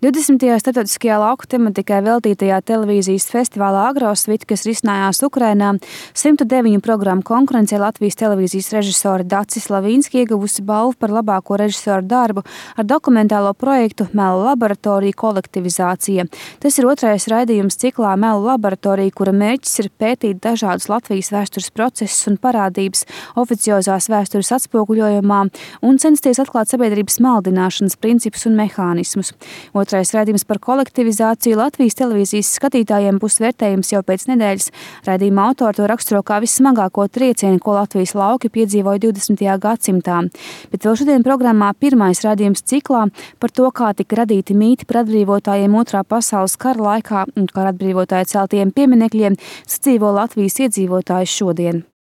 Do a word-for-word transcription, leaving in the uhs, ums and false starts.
divdesmitajā starptautiskajā lauku tematikai veltītajā televīzijas festivālā Agrosvit, kas risinājās Ukrainā, simtu deviņu programmu konkurencē Latvijas televīzijas režisore Dace Slavīnska ieguvusi balvu par labāko režisoru darbu ar dokumentālo projektu Melu laboratorija kolektivizācija. Tas ir otrais raidījums ciklā Melu laboratorija, kura mērķis ir pētīt dažādus Latvijas vēstures procesus un parādības oficiozās vēstures atspoguļojumā un censties atklāt sabiedrības maldināšanas principus un mehānismus. Otrais raidījums par kolektivizāciju Latvijas televīzijas skatītājiem būs vērtējums jau pēc nedēļas. Raidījuma autori to raksturo kā vissmagāko triecienu, ko Latvijas lauki piedzīvoja divdesmitajā gadsimtā. Bet vēl šodien programmā pirmais raidījums ciklā par to, kā tika radīti mīti par atbrīvotājiem Otrā pasaules kara laikā un kā atbrīvotāju celtiem pieminekļiem sadzīvo Latvijas iedzīvotāji šodien.